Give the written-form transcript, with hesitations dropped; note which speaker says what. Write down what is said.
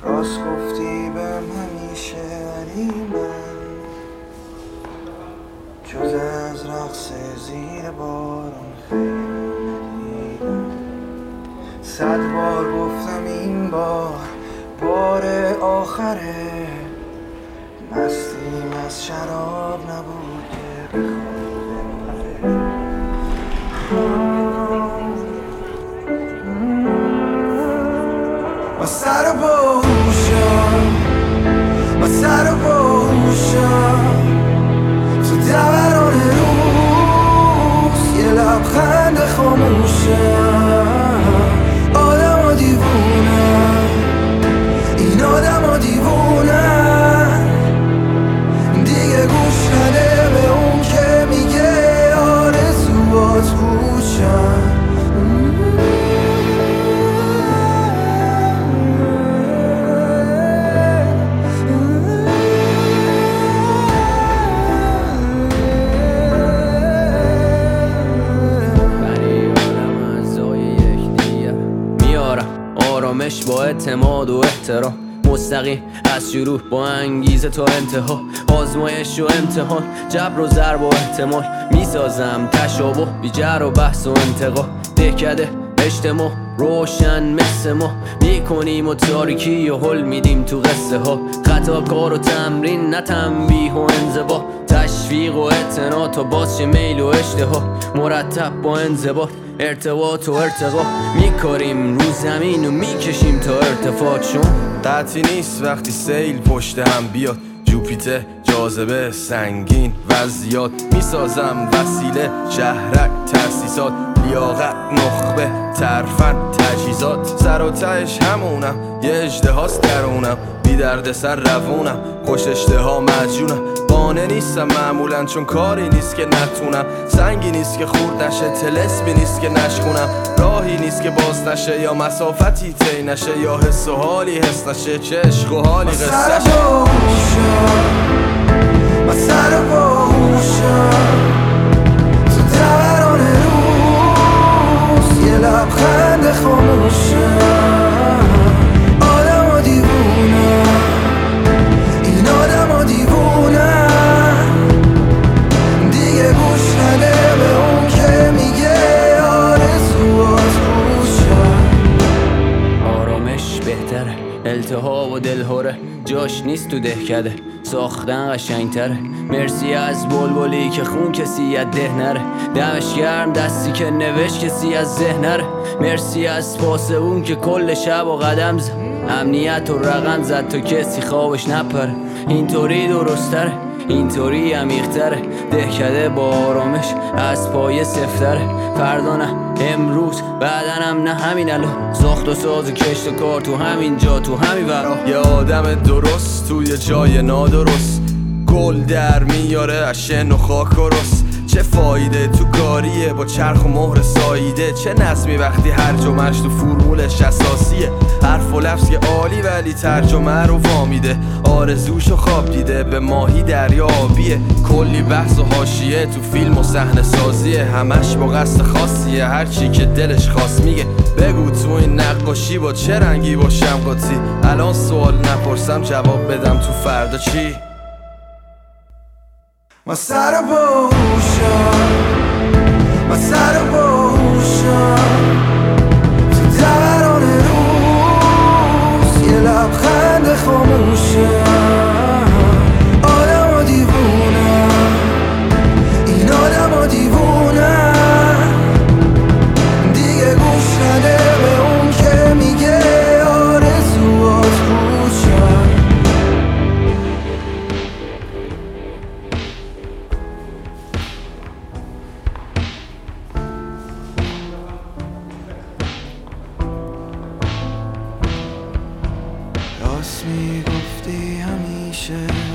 Speaker 1: راست گفتی بهم همیشه، ولی من جز از رقص زیر بارون خیلی ندیدم. 100 بار گفتم این بار آخره، مستیم از شراب نبود که بخواد با سر و باهوشم تو دوران روز، یه لبخند خاموشم. آدم ها دیوونن، این آدم ها دیوونن، دیگه گوش نده به اون که میگه آرزوات پوچن.
Speaker 2: آرامش با اعتماد و احترام، مستقیم از شروع با انگیزه تا انتها، آزمایش و امتحان، جبر و ضرب و احتمال، میسازم تشابه بی جر و بحث و انتقا. دهکده اجتماع روشن مثل ما، میکنیم و تاریکی و حل میدیم تو قصه ها. خطا کار و تمرین نه تنبیه و انضباط، تشویق و اعتنا تا باز شه میل و اشتها. مرتب با انضباط ارتباط و ارتقا، میکاریم رو زمین و میکشیم تا ارتفاع. چون
Speaker 3: قطعی نیست وقتی سیل پشت هم بیاد، جوپیتر جاذبه سنگین و زیاد، میسازم وسیله شهرک تأسیسات، لیاقت نخبه ترفند تجهیزات. سر و تهش همونم، یه اژدهاست درونم، بی درد سر روونم، خوش اشتها مجنونم. قانع نیستم معمولا چون کاری نیست که نتونم، سنگی نیست که خورد نشه، طلسمی نیست که نشکنم، راهی نیست که باز نشه، یا مسافتی طی نشه، یا حس و حالی حس نشه، چه عشق و حالی قصه شه.
Speaker 1: من سر و باهوشم تو دوران روز، یه لبخند خاموشم. آدم ها دیوونن، این آدم ها دیوونن، دیگه گوش نده به اون که میگه آرزوات پوچن.
Speaker 2: آرامش بهتره، التهاب و دلهوره جاش نیست تو دهکده، ساختن قشنگتره. مرسی از بلبلی که خون کسی از ده نره، دمش گرم دستی که نوشت کسی از ذهن نره. مرسی از پاس اون که کل شب و قدم زد، امنیت و رقم زد تا کسی خوابش نپره. اینطوری درستره، اینطوری عمیق‌تره، دهکده با آرامش از پایه سفتره. فردا نه، امروز، بعدنم نه، همین الان. ساخت و ساز و کشت و کار تو همین جا، تو همین ورا.
Speaker 3: یه آدم درست توی جای نادرست، گل در میاره از شن و خاک و رست. چه فایده تو کاریه با چرخ و مهر ساییده، چه نظمی وقتی هرج و مرج تو فرمولش اساسیه. حرف و لفظ که عالی ولی ترجمه رو وامیده، آرزوشو خواب دیده به ماهی دریا آبیه. کلی بحث و حاشیه تو فیلم و صحنه سازیه، همش با قصد خاصیه، هرچی که دلش خواست میگه. بگو تو این نقاشی با چه رنگی باشم قاطی، الان سوال نپرسم جواب بدم تو فردا چی.
Speaker 1: من سر و باهوشم، من سر و باهوشم تو دوران روز، یه لبخند خاموشم. آدم ها دیوونن، این آدم ها دیوونن، دیگه گوش نده به اون که میگه آرزوات پوچن. راست میگفتی همیشه،